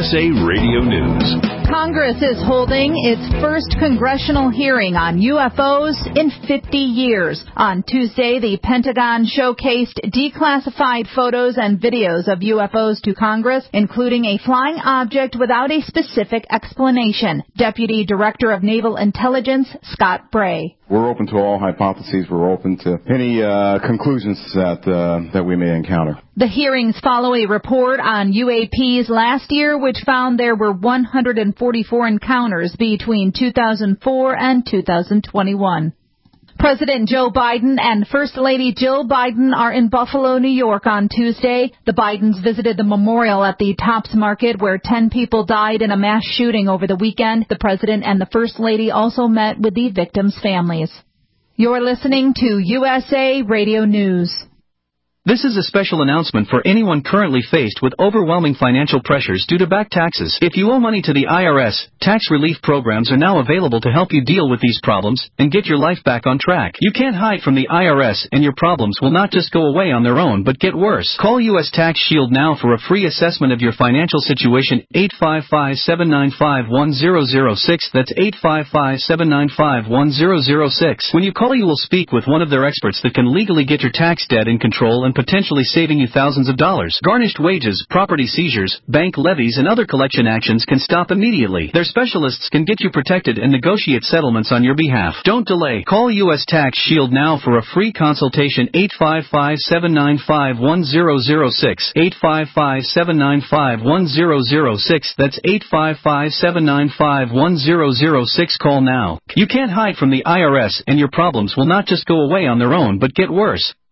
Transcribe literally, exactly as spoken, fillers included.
S A Radio News. Congress is holding its first congressional hearing on U F Os in fifty years. On Tuesday, the Pentagon showcased declassified photos and videos of U F Os to Congress, including a flying object without a specific explanation. Deputy Director of Naval Intelligence, Scott Bray. We're open to all hypotheses. We're open to any uh, conclusions that uh, that we may encounter. The hearings follow a report on U A Ps last year, which found there were one hundred forty-four encounters between two thousand four and two thousand twenty-one. President Joe Biden and First Lady Jill Biden are in Buffalo, New York on Tuesday. The Bidens visited the memorial at the Tops Market where ten people died in a mass shooting over the weekend. The President and the First Lady also met with the victims' families. You're listening to U S A Radio News. This is a special announcement for anyone currently faced with overwhelming financial pressures due to back taxes. If you owe money to the I R S, tax relief programs are now available to help you deal with these problems and get your life back on track. You can't hide from the I R S, and your problems will not just go away on their own but get worse. Call U S Tax Shield now for a free assessment of your financial situation. eight five five, seven nine five, one zero zero six. That's eight five five, seven nine five, one zero zero six. When you call, you will speak with one of their experts that can legally get your tax debt in control and potentially saving you thousands of dollars. Garnished wages, property seizures, bank levies, and other collection actions can stop immediately. Their specialists can get you protected and negotiate settlements on your behalf. Don't delay. Call U S Tax Shield now for a free consultation. eight five five, seven nine five, one zero zero six. eight five five, seven nine five, one zero zero six. That's eight five five, seven nine five, one zero zero six. Call now. You can't hide from the I R S, and your problems will not just go away on their own but get worse.